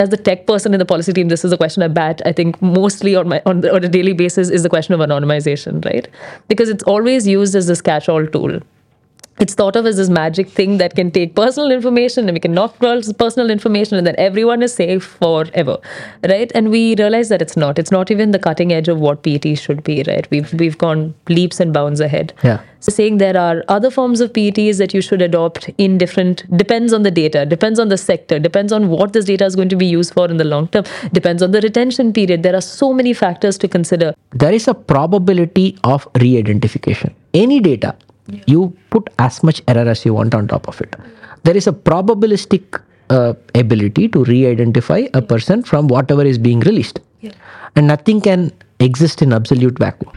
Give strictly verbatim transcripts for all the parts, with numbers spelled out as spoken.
As the tech person in the policy team, this is a question I bat, I think, mostly on my on, the, on a daily basis, is the question of anonymization, right? Because it's always used as this catch-all tool. It's thought of as this magic thing that can take personal information and we can knock personal information and then everyone is safe forever, right? And we realize that it's not. It's not even the cutting edge of what P E T should be, right? We've we've gone leaps and bounds ahead. Yeah. So saying there are other forms of P E Ts that you should adopt in different, depends on the data, depends on the sector, depends on what this data is going to be used for in the long term, depends on the retention period. There are so many factors to consider. There is a probability of re-identification. Any data, yeah. you put as much error as you want on top of it. There is a probabilistic uh, ability to re-identify a person from whatever is being released. Yeah. And nothing can exist in absolute vacuum.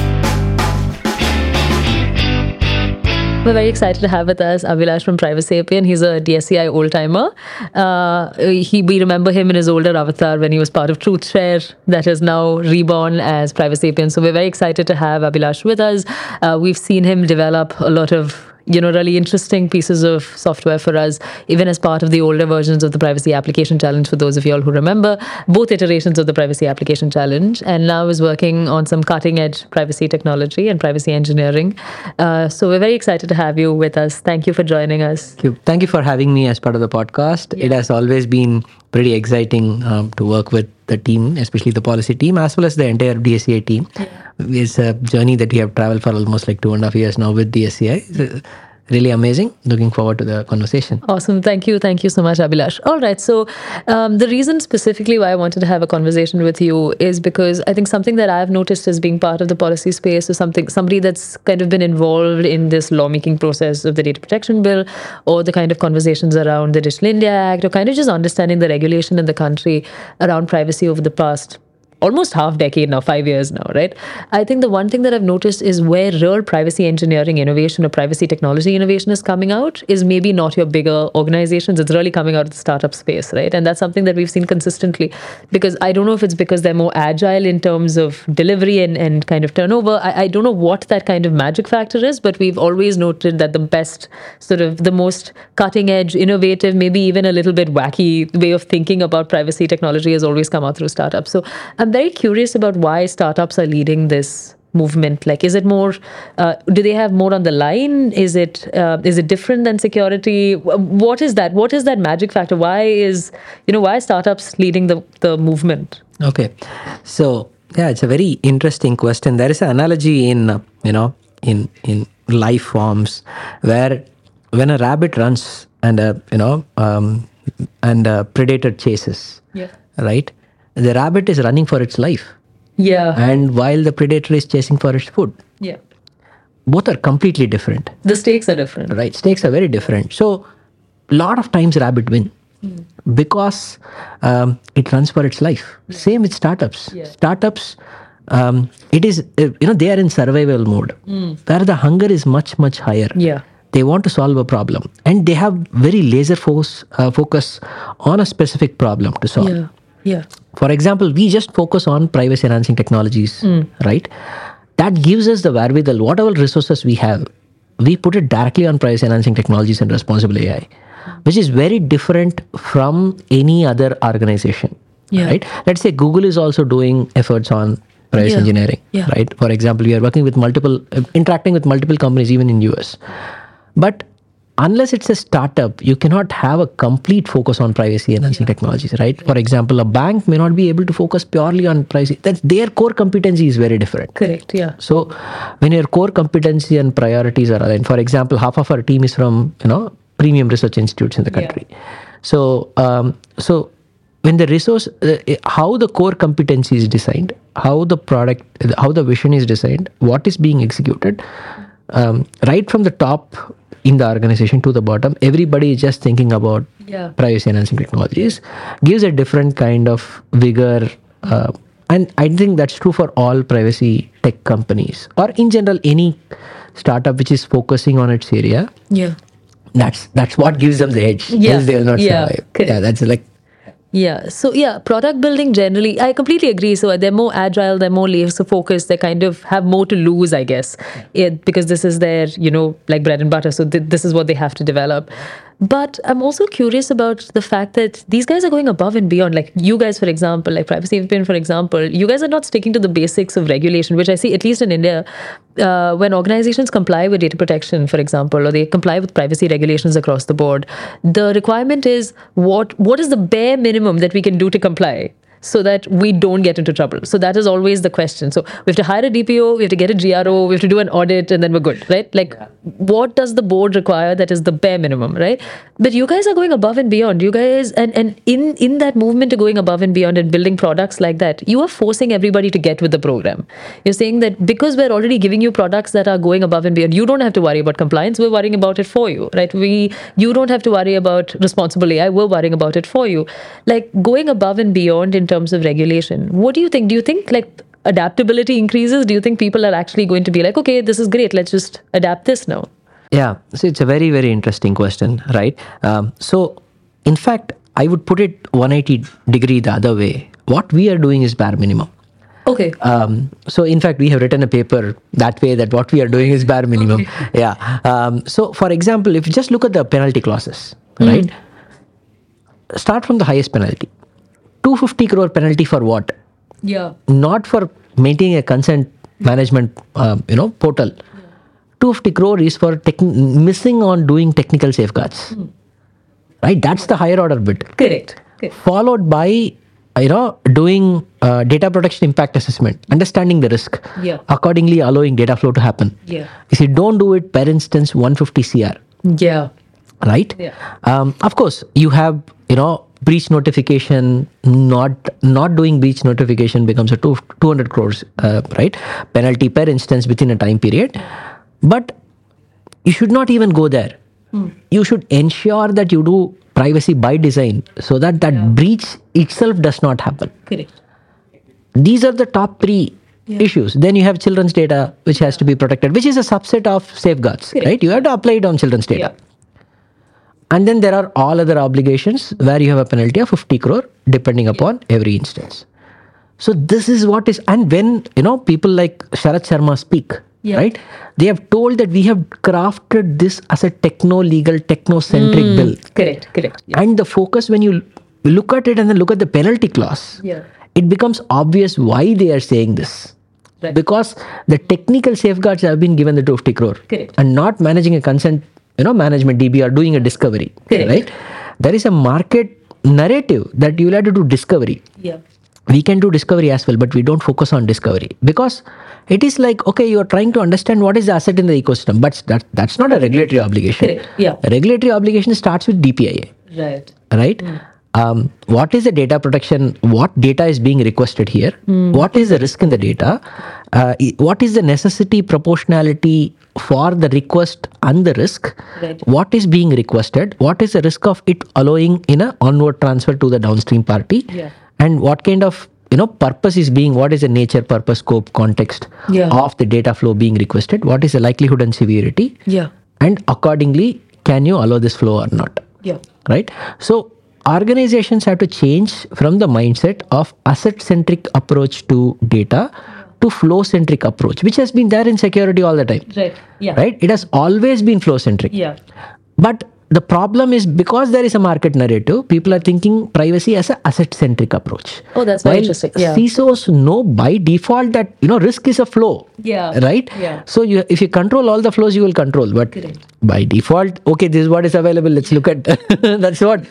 We're very excited to have with us Abhilash from Privacapien. He's a D S C I old-timer. Uh, he, we remember him in his older avatar when he was part of TruthShare, that is now reborn as Privacapien. So we're very excited to have Abhilash with us. Uh, we've seen him develop a lot of you know, really interesting pieces of software for us, even as part of the older versions of the Privacy Application Challenge, for those of you all who remember, both iterations of the Privacy Application Challenge, and now is working on some cutting-edge privacy technology and privacy engineering. Uh, so we're very excited to have you with us. Thank you for joining us. Thank you. Thank you for having me as part of the podcast. Yeah. It has always been pretty exciting um, to work with the team, especially the policy team, as well as the entire D S C I team. Yeah. It's a journey that we have traveled for almost like two and a half years now with D S C I. It's really amazing. Looking forward to the conversation. Awesome. Thank you. Thank you so much, Abhilash. All right. So um, the reason specifically why I wanted to have a conversation with you is because I think something that I've noticed as being part of the policy space is something, somebody that's kind of been involved in this lawmaking process of the Data Protection Bill, or the kind of conversations around the Digital India Act, or kind of just understanding the regulation in the country around privacy over the past almost half decade now, five years now, right? I think the one thing that I've noticed is where real privacy engineering innovation or privacy technology innovation is coming out is maybe not your bigger organizations. It's really coming out of the startup space, right? And that's something that we've seen consistently, because I don't know if it's because they're more agile in terms of delivery and, and kind of turnover. I, I don't know what that kind of magic factor is, but we've always noted that the best, sort of the most cutting edge, innovative, maybe even a little bit wacky way of thinking about privacy technology has always come out through startups. So I'm I'm very curious about why startups are leading this movement. Like, is it more, uh, do they have more on the line? Is it, uh, is it different than security? What is that? What is that magic factor? Why is, you know, why are startups leading the, the movement? Okay. So, yeah, it's a very interesting question. There is an analogy in, uh, you know, in, in life forms where when a rabbit runs and a, you know, um, and a predator chases, yeah. right? The rabbit is running for its life. Yeah. And while the predator is chasing for its food. Yeah. Both are completely different. The stakes are different. Right. Stakes are very different. So, a lot of times rabbit win mm. because um, it runs for its life. Yeah. Same with startups. Yeah. Startups, um, it is, uh, you know, they are in survival mode. Mm. Where the hunger is much, much higher. Yeah. They want to solve a problem. And they have very laser focus, uh, focus on a specific problem to solve. Yeah. Yeah. For example, we just focus on privacy enhancing technologies, mm. right? That gives us the wherewithal, whatever resources we have, we put it directly on privacy enhancing technologies and responsible A I, mm. which is very different from any other organization, yeah. right? Let's say Google is also doing efforts on privacy yeah. engineering, yeah. right? For example, we are working with multiple, uh, interacting with multiple companies, even in U S. But unless it's a startup, you cannot have a complete focus on privacy enhancing yeah. technologies, right? For example, a bank may not be able to focus purely on privacy. That's their core competency is very different. Correct, yeah. So when your core competency and priorities are aligned, for example, half of our team is from, you know, premium research institutes in the country. Yeah. So, um, so when the resource, uh, how the core competency is designed, how the product, how the vision is designed, what is being executed, um, right from the top in the organization to the bottom, everybody is just thinking about yeah. privacy enhancing technologies, gives a different kind of vigor. Uh, and I think that's true for all privacy tech companies, or in general, any startup which is focusing on its area. Yeah. That's that's what gives them the edge. Yeah. Else they will not yeah. survive. Yeah, that's like Yeah. So yeah, product building generally, I completely agree. So they're more agile, they're more laser focused, they kind of have more to lose, I guess, it, because this is their, you know, like bread and butter. So th- this is what they have to develop. But I'm also curious about the fact that these guys are going above and beyond. Like you guys, for example, like Privacy V P N, for example, you guys are not sticking to the basics of regulation, which I see, at least in India, uh, when organizations comply with data protection, for example, or they comply with privacy regulations across the board, the requirement is what what is the bare minimum that we can do to comply, so that we don't get into trouble. So that is always the question. So we have to hire a D P O, we have to get a G R O, we have to do an audit, and then we're good, right? Like, yeah. What does the board require that is the bare minimum, right? But you guys are going above and beyond. You guys, and, and in, in that movement to going above and beyond and building products like that, you are forcing everybody to get with the program. You're saying that because we're already giving you products that are going above and beyond, you don't have to worry about compliance, we're worrying about it for you, right? We, you don't have to worry about responsible A I, we're worrying about it for you. Like, going above and beyond in terms of regulation, what do you think? Do you think like adaptability increases? Do you think people are actually going to be like, okay, this is great, let's just adapt this now? Yeah, so it's a very, very interesting question, right? Um, so, in fact, I would put it one hundred eighty degree the other way. What we are doing is bare minimum. Okay. Um, so, in fact, we have written a paper that way that what we are doing is bare minimum. Okay. Yeah. Um, so, for example, if you just look at the penalty clauses, mm. right? Start from the highest penalty. two hundred fifty crore penalty for what? Yeah. Not for maintaining a consent management, uh, you know, portal. Yeah. two hundred fifty crore is for tech- missing on doing technical safeguards. Hmm. Right? That's the higher order bit. Correct. Correct. Followed by, you know, doing uh, data protection impact assessment, understanding the risk. Yeah. Accordingly allowing data flow to happen. Yeah. If you don't do it, per instance, one hundred fifty C R. Yeah. Right? Yeah. Um, of course, you have, you know, breach notification, not not doing breach notification becomes a two, 200 crores, uh, right? Penalty per instance within a time period. But you should not even go there. Hmm. You should ensure that you do privacy by design so that that yeah. breach itself does not happen. Correct. These are the top three yeah. issues. Then you have children's data, which has to be protected, which is a subset of safeguards, Correct. Right? You have to apply it on children's data. Yeah. And then there are all other obligations where you have a penalty of fifty crore depending upon yeah. every instance. So this is what is, and when, you know, people like Sharath Sharma speak, yeah. right? They have told that we have crafted this as a techno-legal, techno-centric mm, bill. Correct, correct. Yeah. And the focus, when you look at it and then look at the penalty clause, yeah. it becomes obvious why they are saying this. Right. Because the technical safeguards have been given the two hundred fifty crore. Correct. And not managing a consent, you know, management D B or doing a discovery, Correct. right? There is a market narrative that you will have to do discovery. Yeah. We can do discovery as well, but we don't focus on discovery because it is like, okay, you are trying to understand what is the asset in the ecosystem, but that that's not a regulatory obligation. Correct. Yeah. A regulatory obligation starts with D P I A. Right. Right? Mm. Um, what is the data protection? What data is being requested here? Mm. What is the risk in the data? Uh, what is the necessity proportionality for the request and the risk? Right. What is being requested? What is the risk of it allowing in a onward transfer to the downstream party? Yeah. And what kind of, you know, purpose is being, what is the nature, purpose, scope, context yeah. of the data flow being requested? What is the likelihood and severity? Yeah. And accordingly, can you allow this flow or not? Yeah. Right? So organizations have to change from the mindset of asset-centric approach to data to flow-centric approach, which has been there in security all the time. Right. Yeah. Right? It has always been flow-centric. Yeah. But the problem is because there is a market narrative, people are thinking privacy as an asset-centric approach. Oh, that's very interesting. Yeah. C I S Os know by default that, you know, risk is a flow. Yeah. Right? Yeah. So you, if you control all the flows, you will control. But Correct. by default, okay, this is what is available. Let's look at that's what.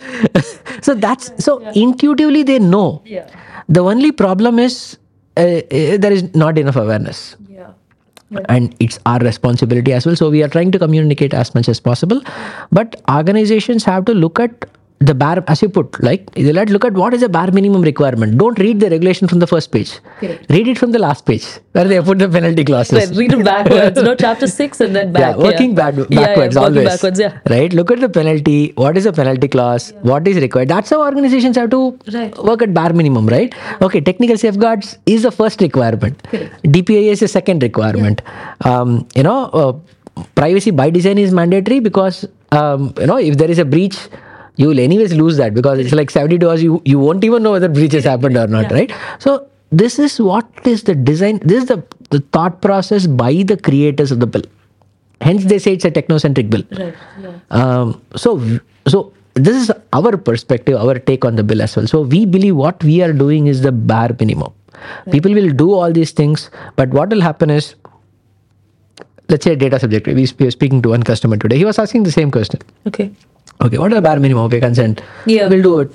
so that's so yeah. intuitively they know. Yeah. The only problem is uh, uh, there is not enough awareness. Yeah. Right. And it's our responsibility as well. So we are trying to communicate as much as possible. But organizations have to look at the bare, as you put, like, they'll have to look at what is the bare minimum requirement. Don't read the regulation from the first page. Correct. Read it from the last page where they have put the penalty clauses. Right. Read it backwards. No, chapter six and then back. Yeah, working yeah. back, backwards yeah, yeah, working always. Backwards, yeah. Right? Look at the penalty. What is the penalty clause? Yeah. What is required? That's how organizations have to right. work at bare minimum, right? Okay, technical safeguards is the first requirement. Correct. D P I A is the second requirement. Yeah. Um, you know, uh, privacy by design is mandatory because, um, you know, if there is a breach, you will anyways lose that because it's like seventy-two hours, you, you won't even know whether breach has happened or not, yeah. right? So this is what is the design, this is the, the thought process by the creators of the bill. Hence, they say it's a technocentric bill. Right. Yeah. Um, so, so this is our perspective, our take on the bill as well. So we believe what we are doing is the bare minimum. Right. People will do all these things, but what will happen is, let's say data subject. We were speaking to one customer today. He was asking the same question. Okay. Okay, what is the bare minimum? Okay, consent. Yeah. We'll do it.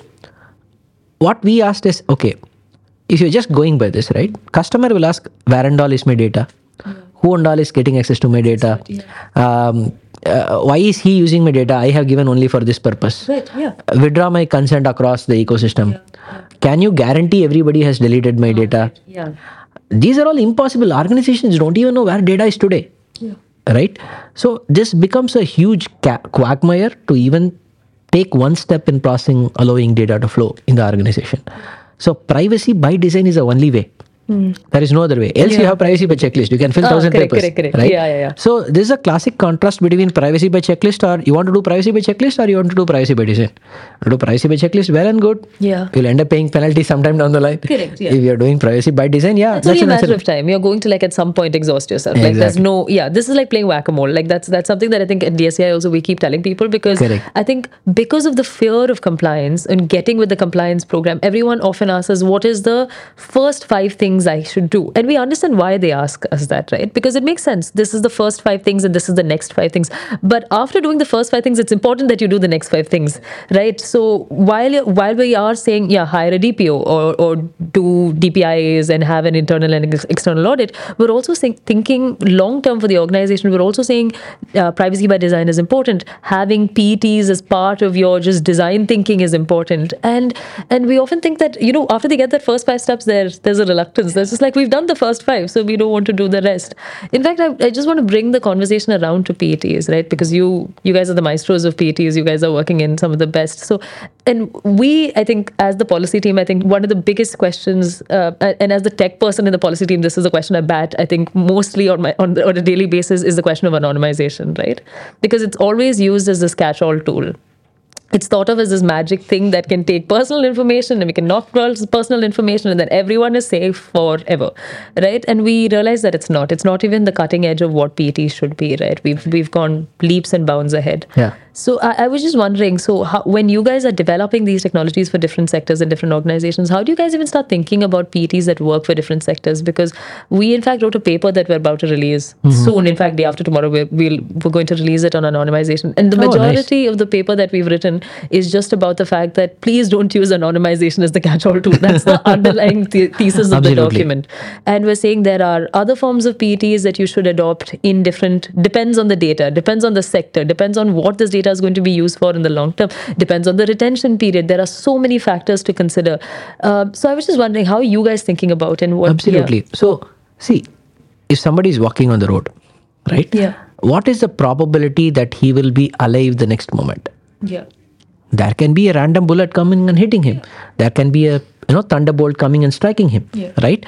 What we asked is, okay, if you're just going by this, right? Customer will ask, where and all is my data? Yeah. Who and all is getting access to my data? Yeah. Um, uh, why is he using my data? I have given only for this purpose. Right, yeah. Withdraw my consent across the ecosystem. Yeah. Yeah. Can you guarantee everybody has deleted my oh, data? Right. Yeah. These are all impossible. Organizations don't even know where data is today. Yeah. Right? So this becomes a huge ca- quagmire to even take one step in processing, allowing data to flow in the organization. So privacy by design is the only way. Mm. There is no other way. Else yeah. you have privacy by checklist. You can fill oh, thousand correct, papers. Correct, correct. Right? Yeah, yeah, yeah. So this is a classic contrast between privacy by checklist, or you want to do privacy by checklist, or you want to do privacy by design. You do privacy by checklist, well and good. Yeah. You'll end up paying penalty sometime down the line. Correct. Yeah. If you're doing privacy by design, yeah. It's only a matter of time. You're going to like at some point exhaust yourself. Like exactly. there's no yeah, this is like playing whack-a-mole. Like that's that's something that I think at D S C I also we keep telling people, because correct. I think because of the fear of compliance and getting with the compliance program, everyone often asks us, what is the first five things I should do? And we understand why they ask us that, right? Because it makes sense. This is the first five things and this is the next five things. But after doing the first five things, it's important that you do the next five things, right? So while while we are saying, yeah, hire a D P O or, or do D P I As and have an internal and ex- external audit, we're also saying, thinking long-term for the organization. We're also saying uh, privacy by design is important. Having P E Ts as part of your just design thinking is important. And and we often think that, you know, after they get that first five steps, there, there's a reluctance. There's just like, we've done the first five, so we don't want to do the rest. In fact, I, I just want to bring the conversation around to P E Ts, right? Because you you guys are the maestros of P E Ts. You guys are working in some of the best. So, and we, I think, as the policy team, I think one of the biggest questions, uh, and as the tech person in the policy team, this is a question I bat, I think, mostly on my on, the, on a daily basis, is the question of anonymization, right? Because it's always used as this catch-all tool. It's thought of as this magic thing that can take personal information and we can knock personal information and then everyone is safe forever, right? And we realize that it's not. It's not even the cutting edge of what P E Ts should be, right? We've we've gone leaps and bounds ahead. Yeah. So I, I was just wondering, so how, when you guys are developing these technologies for different sectors and different organizations, how do you guys even start thinking about P E Ts that work for different sectors? Because we, in fact, wrote a paper that we're about to release mm-hmm. soon. In fact, day after tomorrow, we're, we'll, we're going to release it on anonymization. And the oh, majority nice. of the paper that we've written is just about the fact that please don't use anonymization as the catch-all tool. That's the underlying th- thesis of Absolutely. the document. And we're saying there are other forms of P E Ts that you should adopt in different, depends on the data, depends on the sector, depends on what this data is going to be used for in the long term, depends on the retention period. There are so many factors to consider. Uh, so I was just wondering, how are you guys thinking about and what? Absolutely. Yeah. So see, if somebody is walking on the road, right? Yeah. What is the probability that he will be alive the next moment? Yeah. There can be a random bullet coming and hitting him. There can be a you know thunderbolt coming and striking him. Yeah. Right?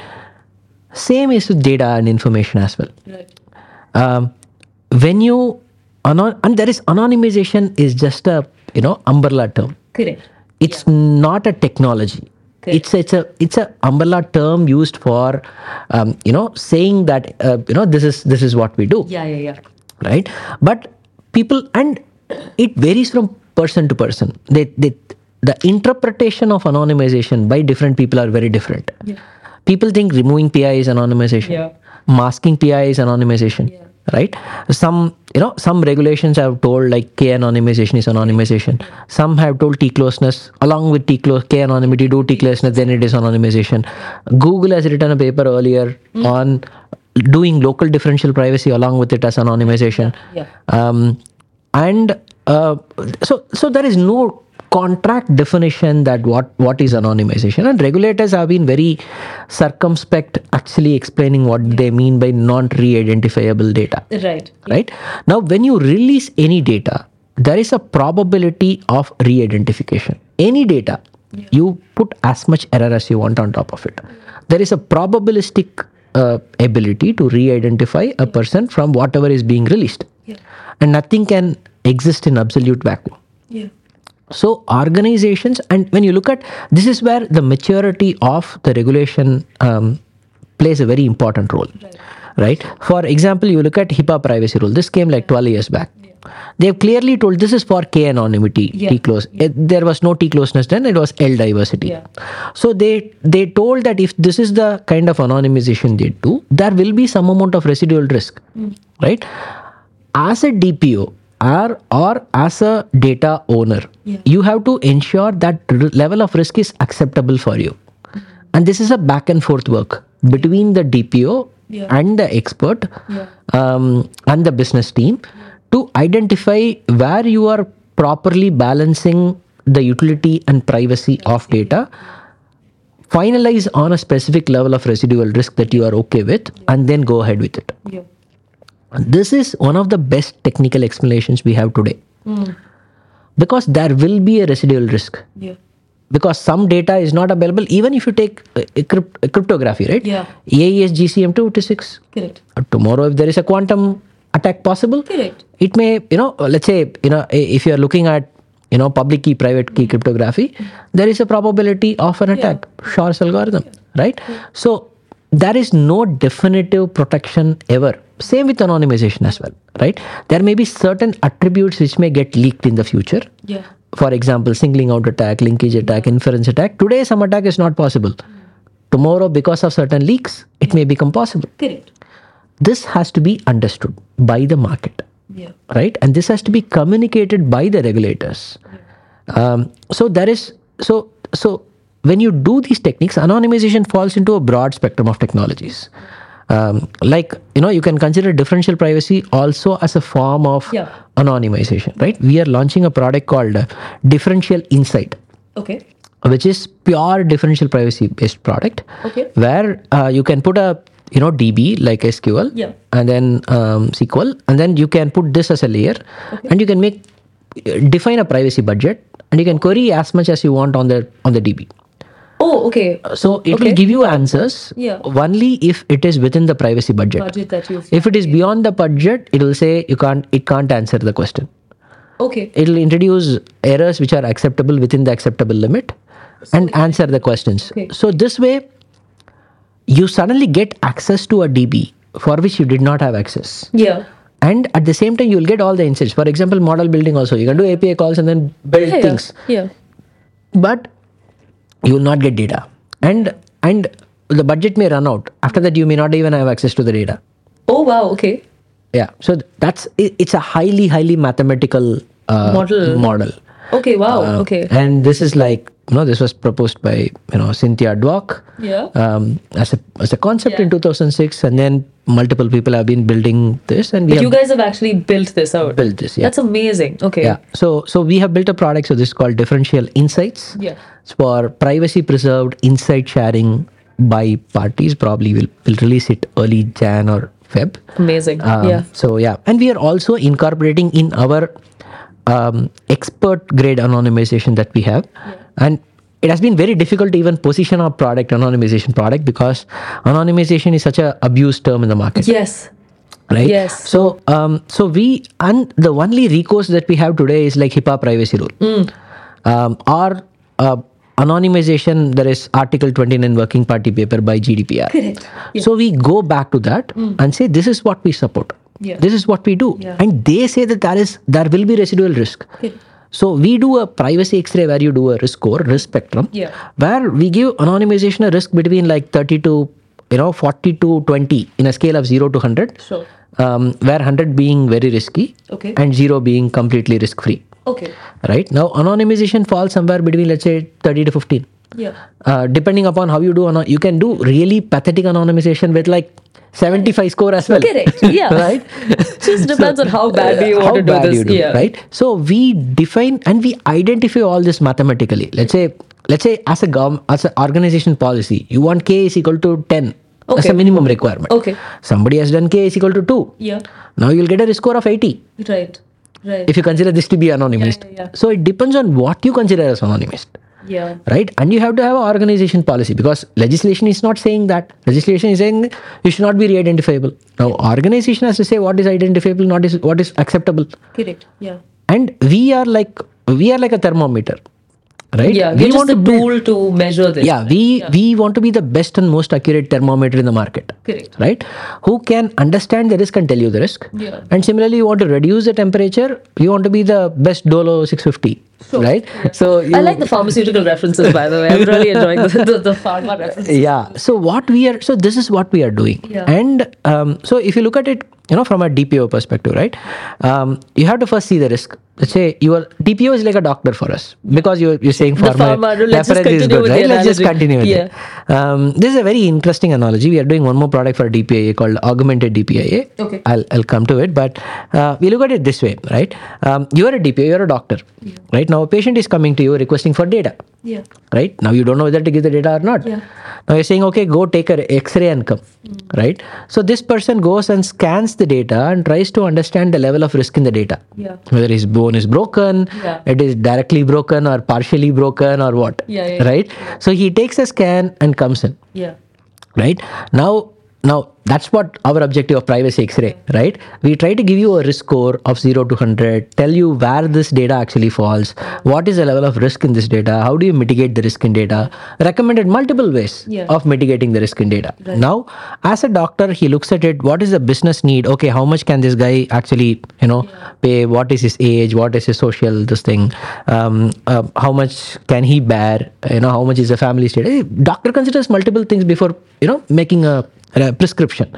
Same is with data and information as well. Right. Um, when you anon- and there is anonymization is just a you know umbrella term. Correct. It's yeah. not a technology. Correct. It's it's a it's a umbrella term used for um, you know saying that uh, you know this is this is what we do. Yeah, yeah, yeah. Right. But people, and it varies from person to person. They, they, the interpretation of anonymization by different people are very different. Yeah. People think removing P I is anonymization. Yeah. Masking P I is anonymization. Yeah. Right? Some, you know, some regulations have told like K anonymization is anonymization. Some have told T-closeness along with T-close, K anonymity, do T-closeness, then it is anonymization. Google has written a paper earlier mm. on doing local differential privacy along with it as anonymization. Yeah. Um, and uh, so, so there is no contract definition that what, what is anonymization, and regulators have been very circumspect actually explaining what yeah. they mean by non-re-identifiable data. Right. Right. Now, when you release any data, there is a probability of re-identification. Any data, yeah. you put as much error as you want on top of it. There is a probabilistic uh, ability to re-identify a person from whatever is being released. Yeah. And nothing can exist in absolute vacuum. Yeah. So organizations, and when you look at, this is where the maturity of the regulation um, plays a very important role. Right. right? For example, you look at HIPAA privacy rule. This came like twelve years back. Yeah. They've clearly told this is for K anonymity, yeah. T close. Yeah. It, there was no T closeness then, it was L diversity. Yeah. So they they told that if this is the kind of anonymization they do, there will be some amount of residual risk, mm. right? As a D P O or, or as a data owner, yeah. you have to ensure that r- level of risk is acceptable for you. Mm. And this is a back and forth work between the D P O yeah. and the expert yeah. um, and the business team. Yeah. To identify where you are properly balancing the utility and privacy of data, finalize on a specific level of residual risk that you are okay with, and then go ahead with it. Yeah. This is one of the best technical explanations we have today. Mm. Because there will be a residual risk. Yeah. Because some data is not available, even if you take uh, crypt- uh, cryptography, right? Yeah. A E S G C M two eighty-six. Correct. Uh, tomorrow, if there is a quantum attack possible, correct. It may, you know, let's say, you know, if you are looking at, you know, public key, private key mm-hmm. cryptography, mm-hmm. there is a probability of an attack, yeah. Shor's algorithm, yeah. right? Yeah. So there is no definitive protection ever. Same with anonymization as well, right? There may be certain attributes which may get leaked in the future. Yeah. For example, singling out attack, linkage attack, inference attack. Today, some attack is not possible. Mm. Tomorrow, because of certain leaks, it yeah. may become possible. Correct. This has to be understood by the market, yeah. right? And this has to be communicated by the regulators. Yeah. Um, so there is, so, so when you do these techniques, anonymization falls into a broad spectrum of technologies. Um, like, you know, you can consider differential privacy also as a form of yeah. anonymization, right? We are launching a product called uh, Differential Insight. Okay. Which is pure differential privacy based product. Okay. Where uh, you can put a you know, D B like S Q L, yeah. and then um, S Q L, and then you can put this as a layer, okay. and you can make define a privacy budget, and you can query as much as you want on the on the D B. Oh, okay. So it okay. will give you answers yeah. only if it is within the privacy budget. Budget that you. If it is beyond the budget, it will say you can't. It can't answer the question. Okay. It will introduce errors which are acceptable within the acceptable limit, so, and answer the questions. Okay. So this way, you suddenly get access to a D B for which you did not have access. Yeah. And at the same time, you will get all the insights. For example, model building also. You can do A P I calls and then build yeah, things. Yeah. But you will not get data. And and the budget may run out. After that, you may not even have access to the data. Oh, wow. Okay. Yeah. So that's, it's a highly, highly mathematical uh, model. model. Okay. Wow. Uh, okay. And this is like, you know, this was proposed by, you know, Cynthia Dwock yeah. um, as a as a concept yeah. in two thousand six, and then multiple people have been building this. And we but you guys have actually built this out. Built this, yeah. That's amazing. Okay. Yeah. So so we have built a product. So this is called Differential Insights. Yeah. It's for privacy preserved insight sharing by parties. Probably we'll we'll release it early Jan or Feb. Amazing. Um, yeah. So yeah, and we are also incorporating in our um, expert grade anonymization that we have. Yeah. And it has been very difficult to even position our product, anonymization product, because anonymization is such a abused term in the market. Yes. Right? Yes. So, um, so we, and the only recourse that we have today is like HIPAA privacy rule. Mm. Um, or uh, anonymization, there is Article twenty-nine working party paper by G D P R. Correct. Yeah. So we go back to that mm. and say, this is what we support. Yeah. This is what we do. Yeah. And they say that there is, there will be residual risk. Correct. So we do a privacy X-ray where you do a risk score, risk spectrum, yeah. where we give anonymization a risk between like thirty to, you know, forty to twenty in a scale of zero to one hundred. Sure. Um, where one hundred being very risky okay. and zero being completely risk-free. Okay. Right? Now, anonymization falls somewhere between, let's say, thirty to fifteen. Yeah. Uh, depending upon how you do, anon- you can do really pathetic anonymization with like seventy-five score as well. Correct. Yeah. Right? Just depends so, on how badly you want to do this. Do, yeah. Right? So we define and we identify all this mathematically. Let's say, let's say as a gov, as an organization policy, you want K is equal to ten. Okay. As a minimum requirement. Okay. Somebody has done K is equal to two. Yeah. Now you'll get a risk score of eighty. Right. Right. If you consider this to be anonymized. Yeah, yeah, yeah. So it depends on what you consider as anonymized. Yeah. Right? And you have to have an organization policy, because legislation is not saying that. Legislation is saying you should not be re-identifiable. Now, organization has to say what is identifiable, not is what is acceptable. Correct. Yeah. And we are like we are like a thermometer. right? Yeah, we we want want the to build- tool to measure this. yeah we Yeah. we want to be the best and most accurate thermometer in the market. Correct. Right? Who can understand the risk and tell you the risk. Yeah. And similarly, you want to reduce the temperature, you want to be the best Dolo six fifty. Sure. Right? So you, I like the pharmaceutical references, by the way. I'm really enjoying the, the, the pharma references. yeah so what we are so this is what we are doing. Yeah. And um, so if you look at it, you know, from a D P O perspective, right, um, you have to first see the risk. Let's say your D P O is like a doctor for us, because you're, you're saying The pharma pharma, let's just reference is continue good, with right? the Let's just analogy. continue with Yeah. it. Um, this is a very interesting analogy. We are doing one more product for D P I A called augmented D P I A. Okay. I'll, I'll come to it, but uh, we look at it this way, right? Um, you're a D P O, you're a doctor, Yeah. right? Now a patient is coming to you requesting for data. Yeah. Right? Now you don't know whether to give the data or not. Yeah. Now you're saying, okay, go take a X-ray and come. Right? So this person goes and scans the data and tries to understand the level of risk in the data. Yeah. Whether his bone is broken, Yeah. it is directly broken or partially broken or what. Yeah, yeah, right? So he takes a scan and comes in. Yeah. Right? Now now that's what our objective of privacy X-ray, right? We try to give you a risk score of zero to one hundred, tell you where this data actually falls, what is the level of risk in this data, how do you mitigate the risk in data, recommended multiple ways Yeah. of mitigating the risk in data. Right. Now, as a doctor, he looks at it, what is the business need? Okay, how much can this guy actually, you know, pay? What is his age? What is his social, this thing? Um, uh, how much can he bear? You know, how much is the family state? Eh, Doctor considers multiple things before, you know, making a a prescription.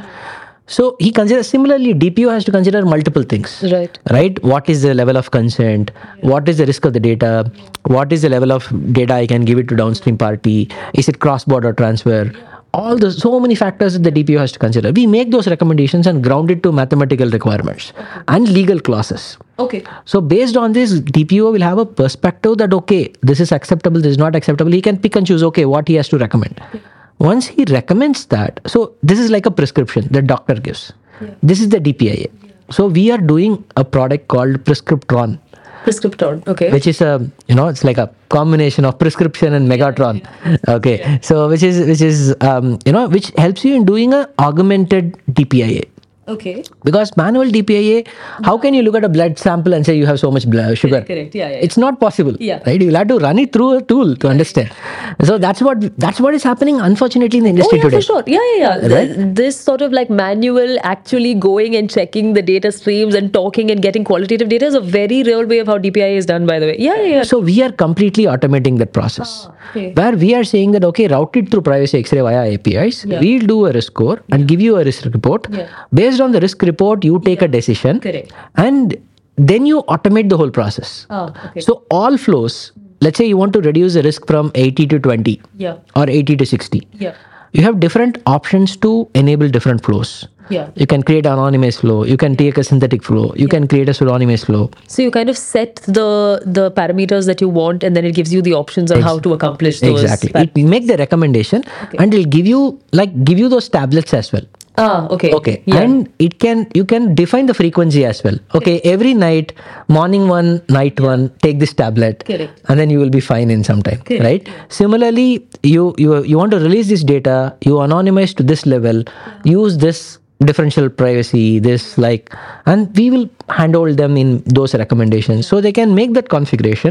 So he considers, similarly, D P O has to consider multiple things. Right. Right? What is the level of consent? What is the risk of the data? What is the level of data I can give it to downstream party? Is it cross-border transfer? All the so many factors that the D P O has to consider. We make those recommendations and ground it to mathematical requirements and legal clauses. Okay. So based on this, D P O will have a perspective that, okay, this is acceptable, this is not acceptable. He can pick and choose, okay, what he has to recommend. Once he recommends that, so this is like a prescription that doctor gives. Yeah. This is the D P I A. So we are doing a product called Prescriptron, Prescriptron. Okay. which is a, you know, it's like a combination of prescription and Megatron. Okay. So which is, which is, um, you know, which helps you in doing a augmented D P I A. Okay. Because manual D P I A, how can you look at a blood sample and say you have so much blood, sugar? Correct, correct. Yeah, yeah, yeah. It's not possible. Yeah. Right? You'll have to run it through a tool to understand. So that's what that's what is happening, unfortunately, in the Oh, industry yeah, today. for sure. Yeah, yeah, yeah. Right? Th- This sort of like manual, actually going and checking the data streams and talking and getting qualitative data is a very real way of how D P I A is done, by the way. Yeah, yeah, yeah. So we are completely automating that process. Ah, okay. Where we are saying that, okay, route it through privacy X-ray via A P Is. Yeah. We'll do a risk score and give you a risk report. Yeah. Based on the risk report, you take a decision. Correct. And then you automate the whole process. Ah, okay. So all flows, let's say you want to reduce the risk from eighty to twenty Yeah. or eighty to sixty. Yeah. You have different options to enable different flows. Yeah. You can create an anonymous flow. You can take a synthetic flow. You can create a pseudonymous flow. So you kind of set the the parameters that you want, and then it gives you the options on how to accomplish those. Exactly. par- It will make the recommendation and it'll give you like give you those tablets as well. Ah, okay. Okay. Yeah. And it can you can define the frequency as well. Okay, every night, morning one, night one, take this tablet. Correct. And then you will be fine in some time. Correct. Right? Similarly, you you you want to release this data, you anonymize to this level, use this differential privacy, this like, and we will handhold them in those recommendations so they can make that configuration.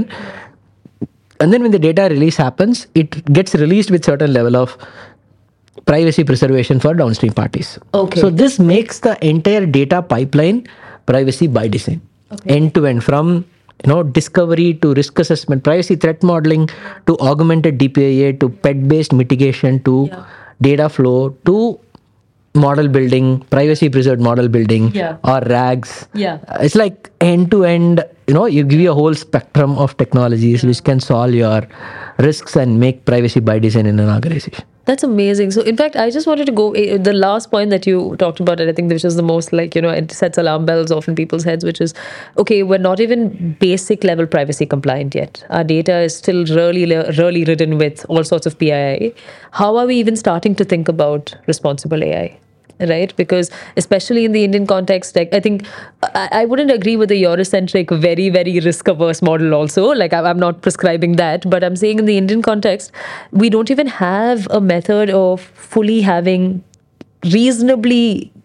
And then when the data release happens, it gets released with certain level of privacy preservation for downstream parties. Okay. So this makes the entire data pipeline privacy by design, end to end, from you know discovery to risk assessment, privacy threat modeling to augmented D P I A to P E T-based mitigation to Yeah. data flow to model building, privacy preserved model building, Yeah. or RAGs. Yeah. Uh, It's like end to end, you know, you give you a whole spectrum of technologies which can solve your risks and make privacy by design in an organization. That's amazing. So, in fact, I just wanted to go eh, the last point that you talked about, and I think which is the most like, you know, it sets alarm bells off in people's heads, which is, okay, we're not even basic level privacy compliant yet. Our data is still really, really ridden with all sorts of P I I. How are we even starting to think about responsible A I? Right? Because especially in the Indian context, like I think I, I wouldn't agree with the Eurocentric, very, very risk averse model also. Like I, I'm not prescribing that, but I'm saying in the Indian context, we don't even have a method of fully having reasonably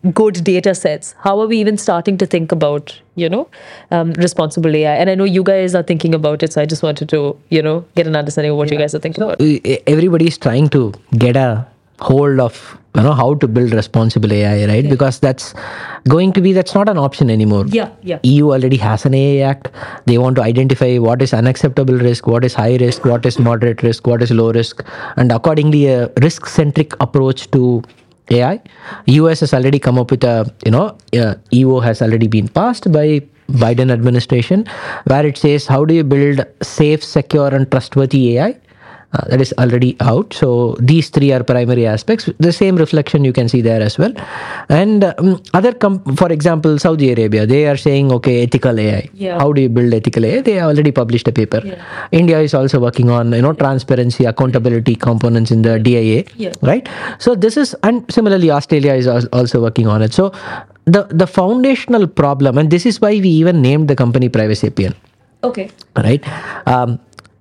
good data sets, how are we even starting to think about, you know, um, responsible A I? And I know you guys are thinking about it, so I just wanted to, you know, get an understanding of what yeah. you guys are thinking about. Everybody is trying to get a hold of, you know, how to build responsible A I, right? Yeah. Because that's going to be, that's not an option anymore. Yeah, yeah. E U already has an A I Act. They want to identify what is unacceptable risk, what is high risk, what is moderate risk, what is low risk, and accordingly a risk-centric approach to A I. U S has already come up with a, you know, uh, E U has already been passed by Biden administration, where it says, how do you build safe, secure, and trustworthy A I? Uh, that is already out. So these three are primary aspects. The same reflection you can see there as well. And um, other, com- for example, Saudi Arabia, they are saying, okay, ethical A I. Yeah. How do you build ethical A I? They already published a paper. Yeah. India is also working on, you know, transparency, accountability components in the D I A, yeah. right? So this is, and similarly, Australia is also working on it. So the, the foundational problem, and this is why we even named the company PrivaSapien. Okay. Right? Um,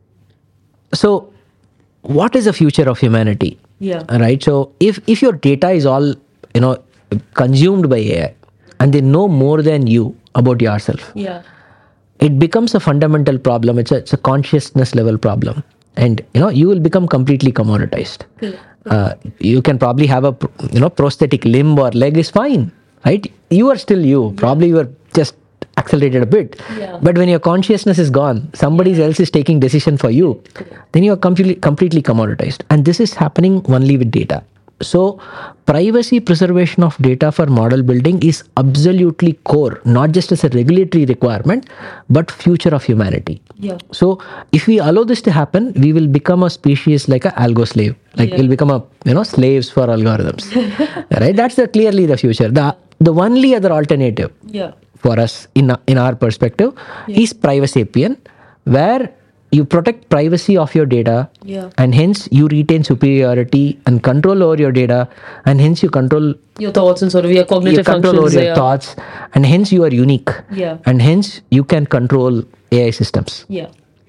so, what is the future of humanity? Yeah. Right. So if if your data is all, you know, consumed by A I, and they know more than you about yourself, yeah, it becomes a fundamental problem. It's a it's a consciousness level problem, and you know you will become completely commoditized. Cool. Uh, you can probably have a you know prosthetic limb or leg is fine, right? You are still you. Yeah. Probably you are just accelerated a bit, yeah. but when your consciousness is gone, somebody yeah. else is taking decision for you, then you are completely completely commoditized, and this is happening only with data. So privacy preservation of data for model building is absolutely core, not just as a regulatory requirement, but future of humanity. Yeah. So if we allow this to happen, we will become a species like a algo slave, like yeah. we'll become a you know slaves for algorithms, right? That's the, clearly the future. The the only other alternative. Yeah. For us, in in our perspective, yeah. is PrivaSapien, where you protect privacy of your data, yeah. and hence you retain superiority and control over your data, and hence you control your thoughts and sort of your cognitive you control functions. over your yeah. thoughts, and hence you are unique, yeah. and hence you can control A I systems. Yeah.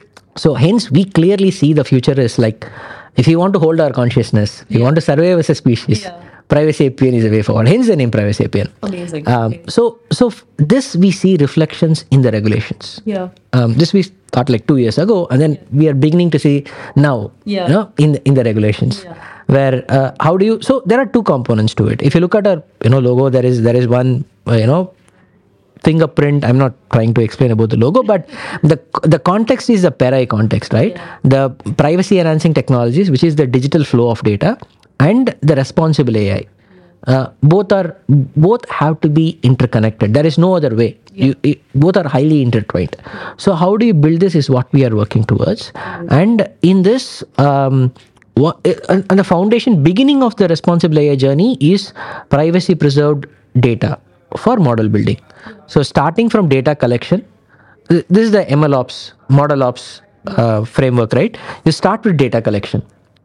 So hence we clearly see the future is like, if you want to hold our consciousness, if yeah. you want to survive as a species. Yeah. PrivaSapien is a way forward. Hence the name PrivaSapien. Amazing. Um, okay. So, so this we see reflections in the regulations. Yeah. Um, this we thought like two years ago, and then yeah. we are beginning to see now. Yeah. You know, in in the regulations, yeah. where uh, how do you? So there are two components to it. If you look at our you know logo, there is there is one uh, you know fingerprint. I'm not trying to explain about the logo, but the the context is the PERI context, right? Yeah. The privacy enhancing technologies, which is the digital flow of data, and the responsible A I. Uh, both are both have to be interconnected. There is no other way. Yeah. You, it, both are highly intertwined. So how do you build this is what we are working towards. Mm-hmm. And in this, um, what, and the foundation beginning of the responsible A I journey is privacy preserved data for model building. So starting from data collection, this is the M L Ops, Model Ops uh, framework, right? You start with data collection.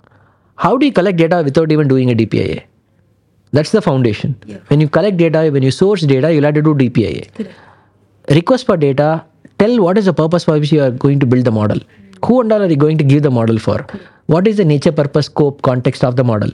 How do you collect data without even doing a D P I A? That's the foundation. Yeah. When you collect data, when you source data, you'll have to do D P I A. Correct. Request for data, tell what is the purpose for which you are going to build the model. Mm-hmm. Who and all are you going to give the model for? Correct. What is the nature, purpose, scope, context of the model?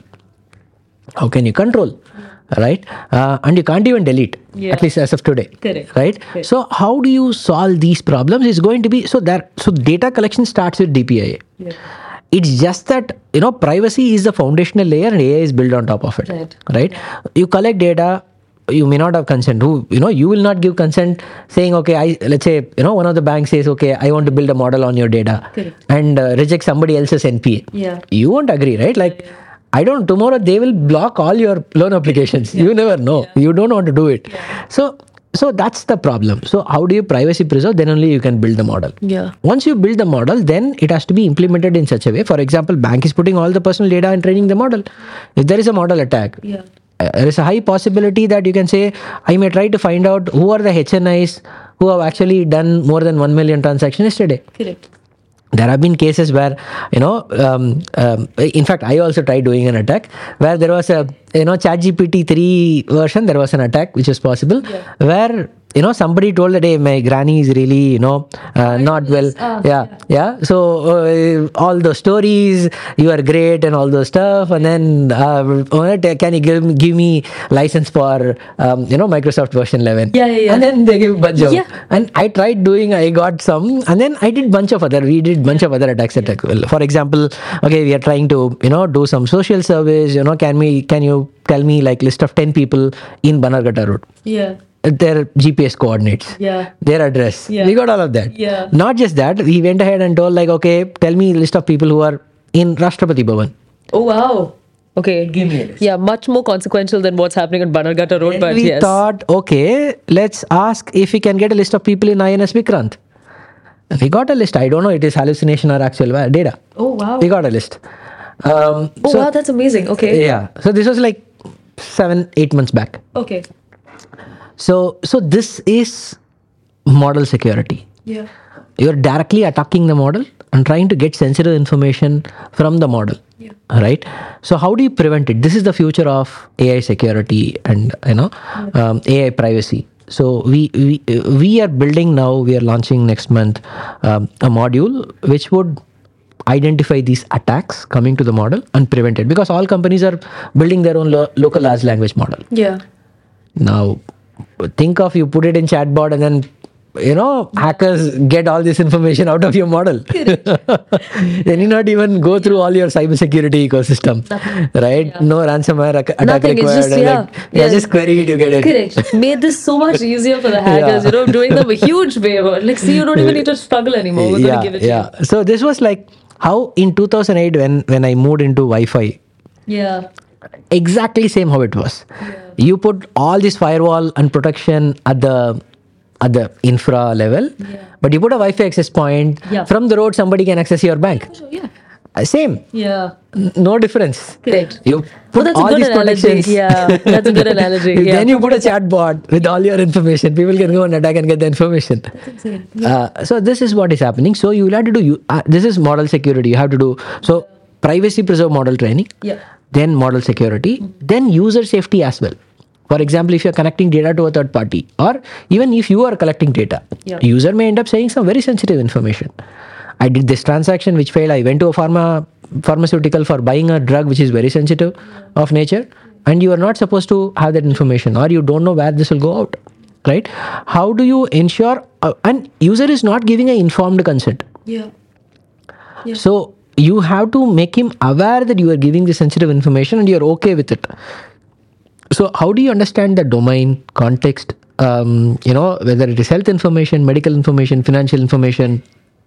How can you control? Yeah. Right? Uh, and you can't even delete, yeah. at least as of today. Correct. Right? Correct. So how do you solve these problems? It's going to be, so that, so data collection starts with D P I A. Yeah. It's just that, you know, privacy is the foundational layer and A I is built on top of it. Right. Right? Yeah. You collect data, you may not have consent. Who, you know, you will not give consent saying, okay, I, let's say, you know, one of the banks says, okay, I want to build a model on your data. Correct. And uh, reject somebody else's N P A. Yeah. You won't agree, right? Like, yeah, yeah. I don't, tomorrow they will block all your loan applications. Yeah. You never know. Yeah. You don't want to do it. Yeah. So, So that's the problem. So how do you privacy preserve? Then only you can build the model. Yeah. Once you build the model, then it has to be implemented in such a way. For example, bank is putting all the personal data and training the model. If there is a model attack, yeah. uh, there is a high possibility that you can say, I may try to find out who are the H N Is who have actually done more than one million transactions yesterday. Correct. There have been cases where, you know, um, um, in fact, I also tried doing an attack where there was a, you know, ChatGPT three version, there was an attack which is possible, yeah. where you know, somebody told that, hey, my granny is really, you know, uh, not well. Ah, yeah, yeah. So uh, all those stories, you are great and all those stuff. And then, uh, oh, can you give, give me license for, um, you know, Microsoft version eleven? Yeah, yeah, yeah. And then they give bunch of. Yeah. And I tried doing, I got some. And then I did bunch of other, we did bunch of other attacks. Attack. For example, okay, we are trying to, you know, do some social service. You know, can we, can you tell me like list of ten people in Bannerghatta Road? Yeah. Their G P S coordinates, Yeah. their address. Yeah. We got all of that. Yeah. Not just that, we went ahead and told like, okay, tell me a list of people who are in Rashtrapati Bhavan. Oh, wow. Okay. Give me a list. Yeah, much more consequential than what's happening on Bannerghatta Road, Then but we yes. thought, okay, let's ask if we can get a list of people in I N S Vikrant. And we got a list. I don't know, it is hallucination or actual va- data. Oh, wow. We got a list. Um, Oh, so, wow, that's amazing. Okay. yeah. So this was like seven, eight months back. Okay. So, so this is model security. Yeah. You're directly attacking the model and trying to get sensitive information from the model. Yeah. Right? So how do you prevent it? This is the future of A I security and, you know, um, A I privacy. So we, we we are building now, we are launching next month um, a module which would identify these attacks coming to the model and prevent it, because all companies are building their own lo- local large language model. Yeah. Now, think of you put it in chatbot and then, you know, hackers get all this information out of your model. They need not even go through all your cybersecurity ecosystem, right? Yeah. No ransomware ac- attack Nothing, it's required. just- and yeah. like, yeah, Yeah. just query it, you get it. Correct. Made this so much easier for the hackers, Yeah. you know, doing them a huge favor. Like, see, you don't even need to struggle anymore. We're yeah, going to give it yeah. to So this was like how in two thousand eight when when I moved into Wi-Fi, you. Yeah. exactly same how it was. Yeah. You put all this firewall and protection at the at the infra level, Yeah. but you put a Wi-Fi access point. Yeah. From the road, somebody can access your bank. So, yeah. Uh, Same, Yeah. N- no difference. Correct. You Oh, put that's a all good these analogy. protections. Yeah, that's a good analogy. Yeah. Then you put a chat bot with all your information. People can go and attack and get the information. That's insane. Uh, so this is what is happening. So you will have to do. You, uh, this is model security. You have to do so privacy preserve model training. Yeah. Then model security. Then user safety as well. For example, if you're connecting data to a third party, or even if you are collecting data, Yeah. user may end up saying some very sensitive information. I did this transaction which failed. I went to a pharma pharmaceutical for buying a drug which is very sensitive of nature, and you are not supposed to have that information, or you don't know where this will go out, right? How do you ensure? Uh, and user is not giving an informed consent. Yeah. Yeah. So you have to make him aware that you are giving the sensitive information and you are okay with it. So how do you understand the domain, context, um, you know, whether it is health information, medical information, financial information?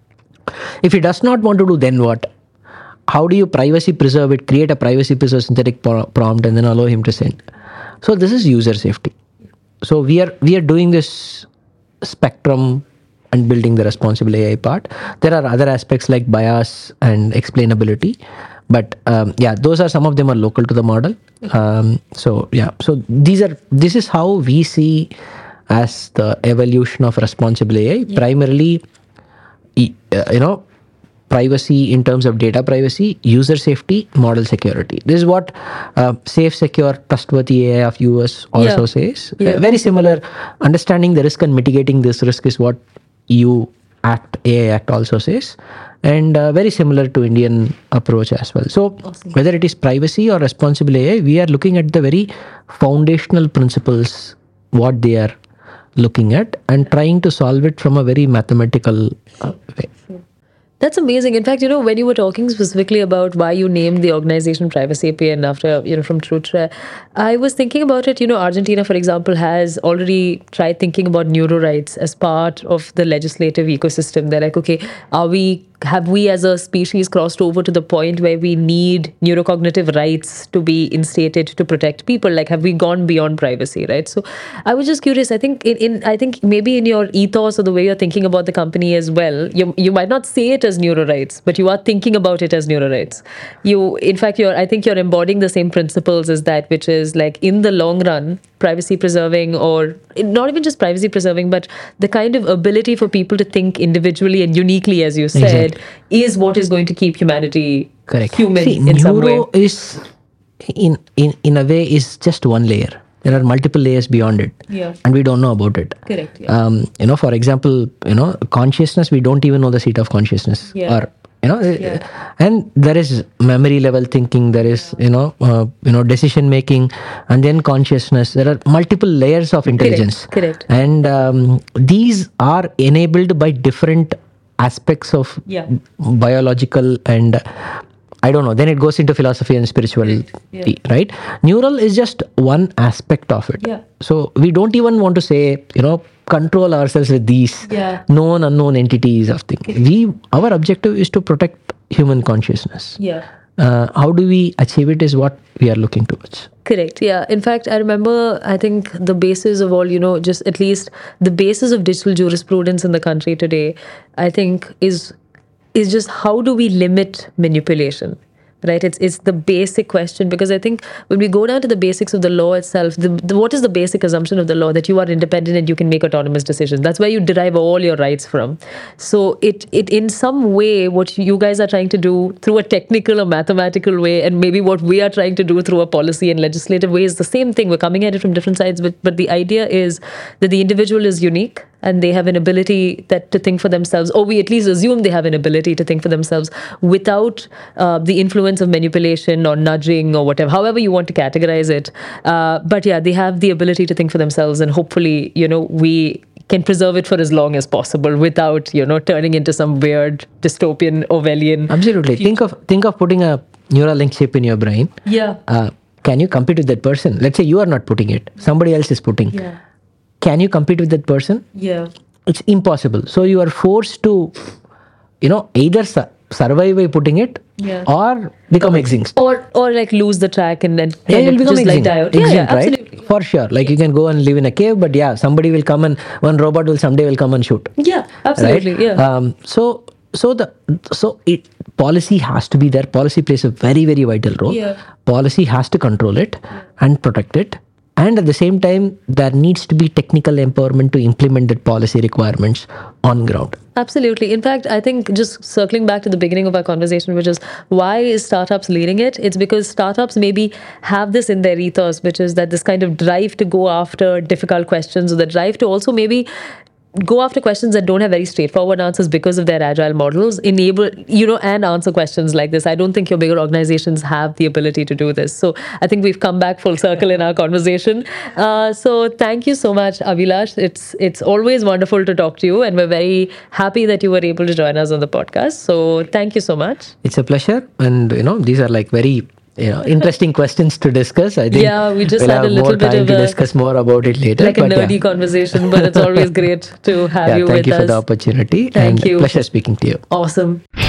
If he does not want to do, then what? How do you privacy preserve it, create a privacy preserve synthetic pro- prompt and then allow him to send? So this is user safety. So we are we are doing this spectrum and building the responsible A I part. There are other aspects like bias and explainability. But um, yeah, those are some of them are local to the model. Um, so yeah, so these are this is how we see as the evolution of responsible A I. Yeah. Primarily, e- uh, you know, privacy in terms of data privacy, user safety, model security. This is what uh, safe, secure, trustworthy A I of U S also Yeah. says. Yeah. Uh, very similar. Understanding the risk and mitigating this risk is what E U Act, A I Act also says. And uh, very similar to Indian approach as well. So Awesome. whether it is privacy or responsible A I, we are looking at the very foundational principles, what they are looking at, and trying to solve it from a very mathematical uh, way. That's amazing. In fact, you know, when you were talking specifically about why you named the organization Privacy A P N after, you know, from Truthshare, I was thinking about it. You know, Argentina, for example, has already tried thinking about neuro rights as part of the legislative ecosystem. They're like, okay, are we, have we as a species crossed over to the point where we need neurocognitive rights to be instated to protect people? Like, have we gone beyond privacy, right? So I was just curious. I think in, in I think maybe in your ethos or the way you're thinking about the company as well, you, you might not say it as neuro rights, but you are thinking about it as neuro rights. You, in fact, you're, I think you're embodying the same principles as that, which is like in the long run, privacy preserving, or not even just privacy preserving, but the kind of ability for people to think individually and uniquely, as you said, Exactly. is what is going to keep humanity Correct. human See, in some way. neuro is in, in in a way is just one layer. there are multiple layers beyond it, Yeah. and we don't know about it. Correct. Yeah. Um, you know, for example, you know, consciousness, we don't even know the seat of consciousness. Yeah. Or, you know, Yeah. and there is memory level thinking, there is, you know, uh, you know, decision making, and then consciousness. There are multiple layers of intelligence. Correct. And um, these are enabled by different aspects of Yeah. biological and I don't know, then it goes into philosophy and spirituality, Yeah. right? Neural is just one aspect of it. Yeah. So we don't even want to say, you know, control ourselves with these Yeah. known, unknown entities of things. We, our objective is to protect human consciousness. Yeah. Uh, how do we achieve it is what we are looking towards. Correct. Yeah. In fact, I remember, I think the basis of all, you know, just at least the basis of digital jurisprudence in the country today, I think is is just how do we limit manipulation? Right? It's it's the basic question, because I think when we go down to the basics of the law itself, the, the, what is the basic assumption of the law? That you are independent and you can make autonomous decisions. That's where you derive all your rights from. So it it in some way, what you guys are trying to do through a technical or mathematical way, and maybe what we are trying to do through a policy and legislative way, is the same thing. We're coming at it from different sides, but but the idea is that the individual is unique and they have an ability that to think for themselves, or we at least assume they have an ability to think for themselves without uh, the influence of manipulation or nudging or whatever, however you want to categorize it. Uh, but yeah, they have the ability to think for themselves, and hopefully, you know, we can preserve it for as long as possible without, you know, turning into some weird dystopian Orwellian. Absolutely. Think of think of putting a neural link chip in your brain. Yeah. Uh, can you compete with that person? Let's say you are not putting it, somebody else is putting. Yeah. Can you compete with that person? Yeah. It's impossible. So you are forced to, you know, either su- survive by putting it, Yeah. or become extinct. Or or like lose the track and then Yeah, kind you'll of become just like extinct, die out. Yeah, yeah, extinct, right? absolutely. For sure. Like you can go and live in a cave, but yeah, somebody will come and one robot will someday will come and shoot. Yeah, absolutely. Right? Yeah. Um, so so the so it policy has to be there. Policy plays a very very vital role. Yeah. Policy has to control it and protect it. And at the same time, there needs to be technical empowerment to implement that policy requirements on ground. Absolutely. In fact, I think just circling back to the beginning of our conversation, which is why is startups leading it? It's because startups maybe have this in their ethos, which is that this kind of drive to go after difficult questions, or the drive to also maybe go after questions that don't have very straightforward answers because of their agile models, enable, you know, and answer questions like this. I don't think your bigger organizations have the ability to do this. So I think we've come back full circle in our conversation. Uh, so thank you so much, Abhilash. It's it's always wonderful to talk to you, and we're very happy that you were able to join us on the podcast. So thank you so much. It's a pleasure. And, you know, these are like very, you know, interesting questions to discuss. I think Yeah, we just we'll had have a little more bit time of to a- discuss more about it later. Like a but nerdy yeah. conversation, but it's always great to have Yeah, you thank with you for us. the opportunity. Thank and you. Pleasure speaking to you. Awesome.